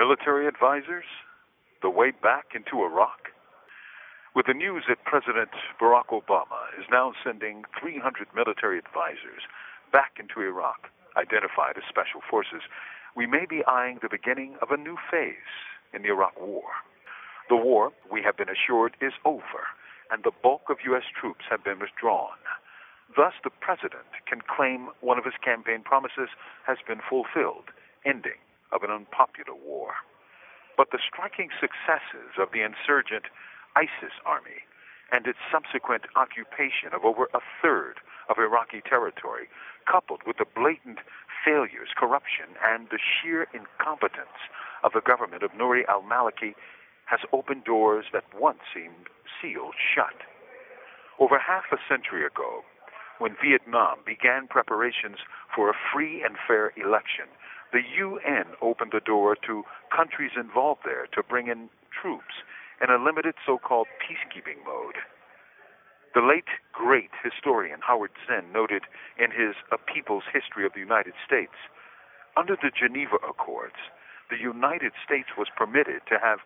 Military advisors? The way back into Iraq? With the news that President Barack Obama is now sending 300 military advisors back into Iraq, identified as special forces, we may be eyeing the beginning of a new phase in the Iraq War. The war, we have been assured, is over, and the bulk of U.S. troops have been withdrawn. Thus, the president can claim one of his campaign promises has been fulfilled, ending of an unpopular war. But the striking successes of the insurgent ISIS army and its subsequent occupation of over a third of Iraqi territory, coupled with the blatant failures, corruption, and the sheer incompetence of the government of Nouri al-Maliki, has opened doors that once seemed sealed shut. Over half a century ago, when Vietnam began preparations for a free and fair election, the UN opened the door to countries involved there to bring in troops in a limited so-called peacekeeping mode. The late, great historian Howard Zinn noted in his A People's History of the United States, under the Geneva Accords, the United States was permitted to have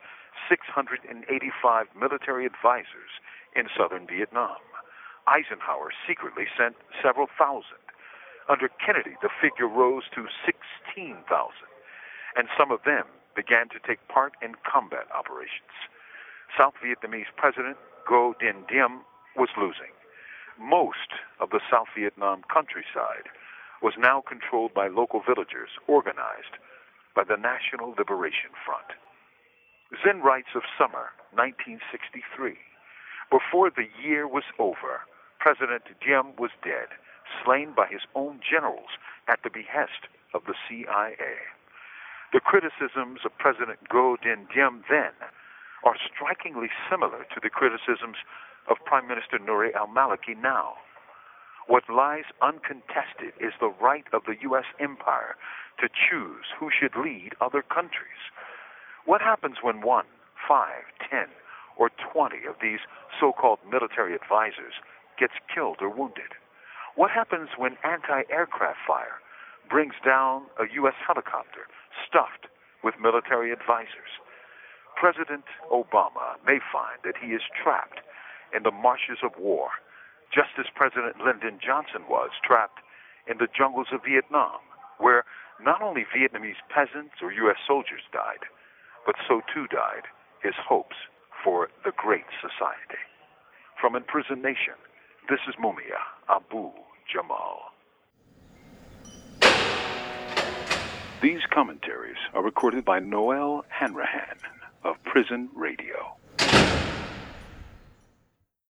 685 military advisors in southern Vietnam. Eisenhower secretly sent several thousand. Under Kennedy, the figure rose to 16,000, and some of them began to take part in combat operations. South Vietnamese President Ngo Dinh Diem was losing. Most of the South Vietnam countryside was now controlled by local villagers organized by the National Liberation Front. Zinn writes of summer 1963. Before the year was over, President Diem was dead, slain by his own generals at the behest of the CIA. The criticisms of President Ngo Dinh Diem then are strikingly similar to the criticisms of Prime Minister Nouri al-Maliki now. What lies uncontested is the right of the U.S. empire to choose who should lead other countries. What happens when 1, 5, 10, or 20 of these so-called military advisors gets killed or wounded? What happens when anti-aircraft fire brings down a U.S. helicopter stuffed with military advisors? President Obama may find that he is trapped in the marshes of war, just as President Lyndon Johnson was trapped in the jungles of Vietnam, where not only Vietnamese peasants or U.S. soldiers died, but so too died his hopes for the Great Society. From Imprisoned Nation, this is Mumia Abu Jamal. These commentaries are recorded by Noel Hanrahan of Prison Radio.